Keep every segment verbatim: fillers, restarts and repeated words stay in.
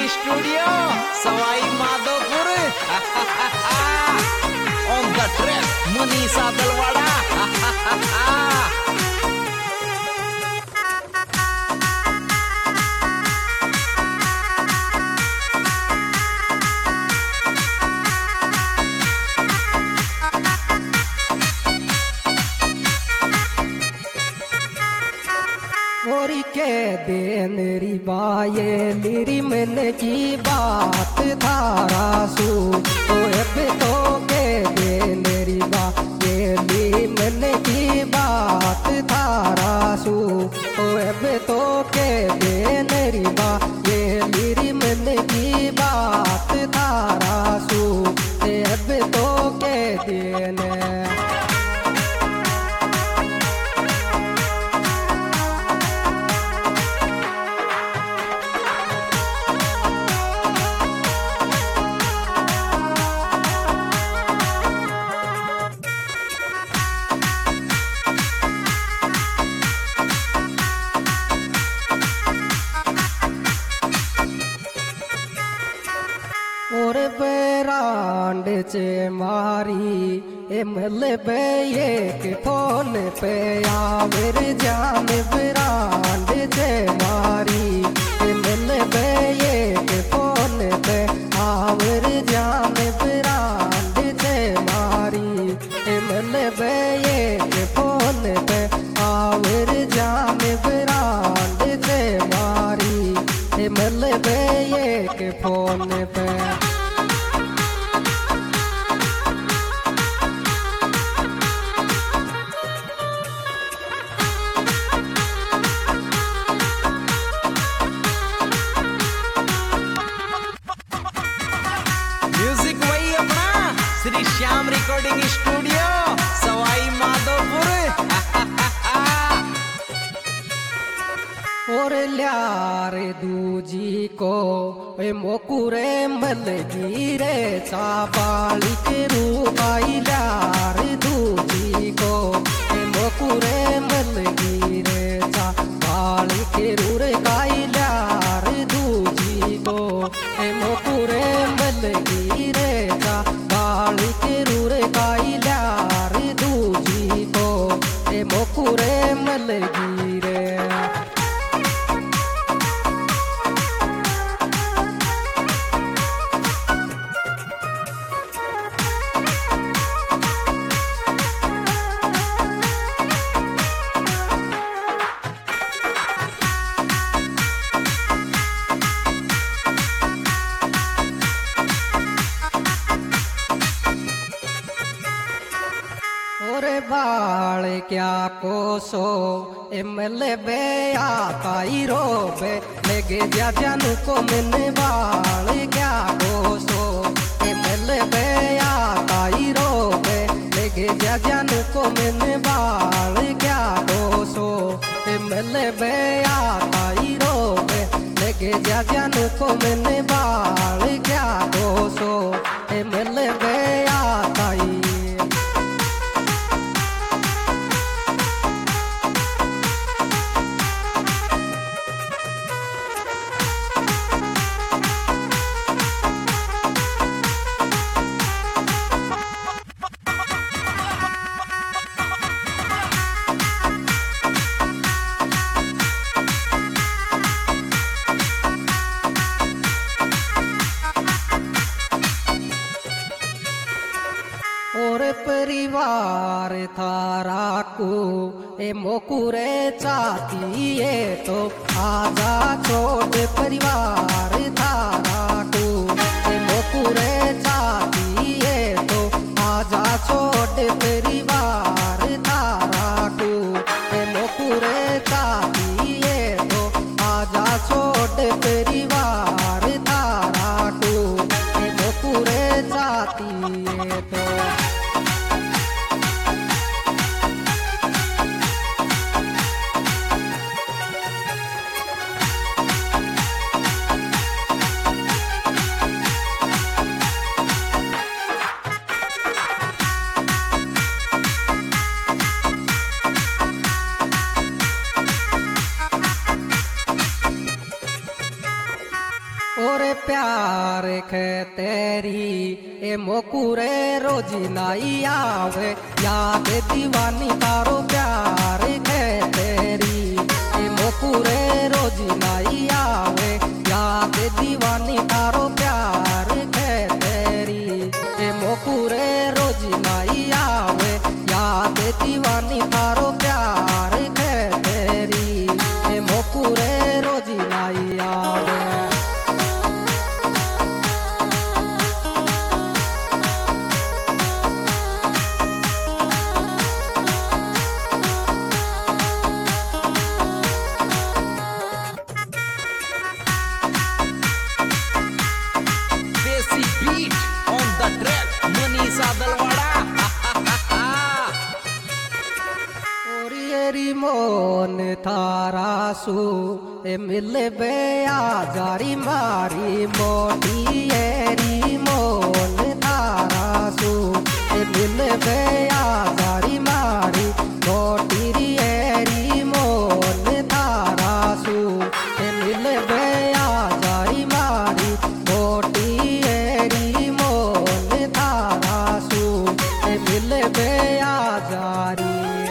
Studio Sawai Madhopur on the track Munisa Dalwara. गोरी के दे मेरी बाये मेरी मन की बात धारा सू पे तो के दे मेरी बाये मेरी मन की बात धारा सू पे तो के दे मेरी बाये मेरी मन की बात धारा सू पे तो के देने और बेरांड चे मारी एमल बे एक फोन पे आवर जान बेरांड चे मारी एमल बे एक फोन पे आवर जान बेरांड चे मारी एमल बे एक फोन पे आवर जान बेरांड चे मारी एमल बे एक फोन पे म्यूजिक वही अपना श्री श्याम रिकॉर्डिंग स्टूडियो सवाई माधोपुर। और ल्यार दूजी को ए मोकुरे मल गिरे चापाली के रूपाई ल्यार दूजी को ए मोकुरे मल गिरे चापाली के रूरे काई ल्यार दूजी को ए मोकुरे मल गिरे चापाली के रूरे काई ल्यार दूजी को ए मोकुरे मल गिरे ओरे बाल क्या कोसो एमल बे आकाई रोबे लेगे जा जानू को मैंने बाल क्या कोसो एमल बे आकाई रोबे लेगे जा जानू को मैंने बाल क्या कोसो एमल बे आकाई रोबे लेगे जा जानू को मैंने बाल क्या कोसो एमल बे आकाई और परिवार थारा को ए मोकुरे चाहती है तो आजा छोड़ परिवार थारा को ए मोकुरे चाहती है तो आजा छोड़ परिवार थारा को ए मोकुरे चाहती है तो आजा छोड़ परिवार थारा को ए मोकुरे चाहती है तो ओरे प्यार खे तेरी ए मोकुरे रोजी नाई आवे याद दीवानी तारो प्यार खे तेरी ए मोकुरे रोजी नाई आवे याद दीवानी तारो प्यार खे तेरी ए मोकुरे रोजी नाई आवे याद दीवानी तारो प्यार खे तेरी ए मोकुरे रोजी नाई आवे। मोन थारा सू ए मिले बे आ जारी मारी मोटी एरी मोन थारा सू ए मिले बे आ जारी मारी मोटी एरी मोन थारा सू ए मिले बे आ जारी मारी मोटी एरी मोन थारा सू ए मिले बे आ जारी।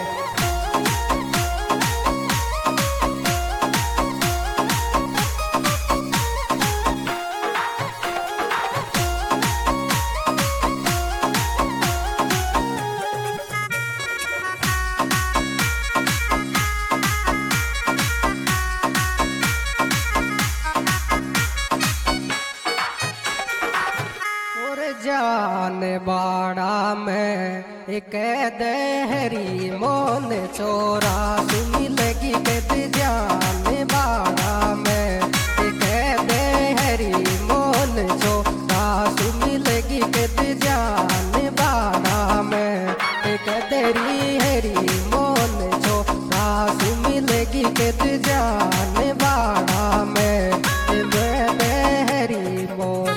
जान बाड़ा में एक देहरी मोन चोरा सुनी लगी के जान बाड़ा में एक देहरी मोन चोरा सुनी लगी के जान बाड़ा में एक देरी हरी मोन चोरा सुनी लगी के जान बाड़ा में देहरी मोन।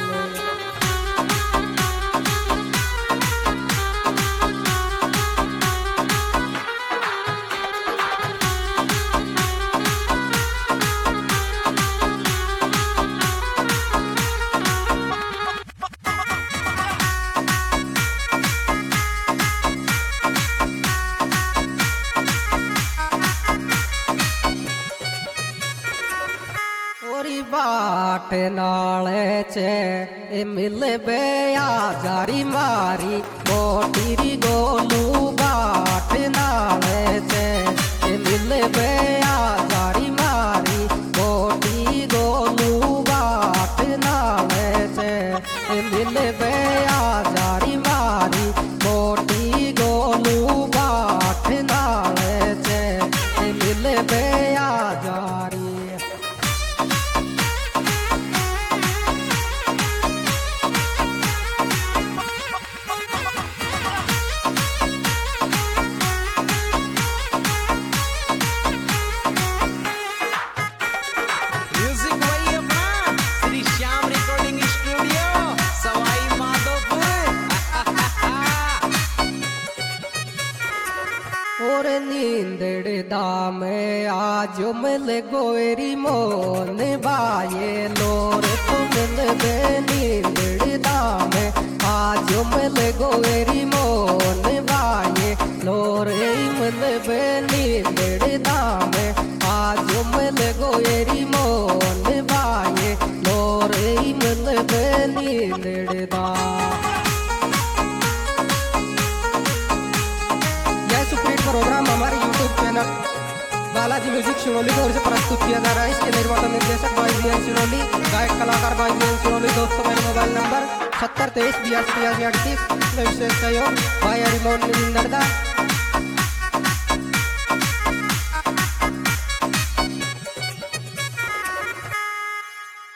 बाट नाले चे ए मिल बे आ जारी मारी मोटी गोलू बाट नाले चे ए मिल बे आ जारी मारी मोटी गोलू बाट नाले चे ए मिल बे आ जारी मारी मोटी गोलू बाट नाले चे ए मिल बे आ जारी। नींदड़ दामे आज मिल गोरी मोन बाये लोर तुम बे नींदड़ दामे आज मिल गोरी मोन बाये लोर मिल बे नींदड़ दामे आज मिल गोरी मोन बाये लोर मिल बे नींदड़ दाम। प्रोग्राम हमारे YouTube channel Balaji music Siroli की ओर से प्रस्तुत किया जा रहा है। इसके निर्माता निर्देशक भाई बी एन सिरोली, गायक कलाकार भाई बी एन सिरोली। दोस्तों मेरा मोबाइल नंबर सत्तर तेईस बयासी बयासी अड़तीस। सहयोग भाई हरिमोहन निंदरदा।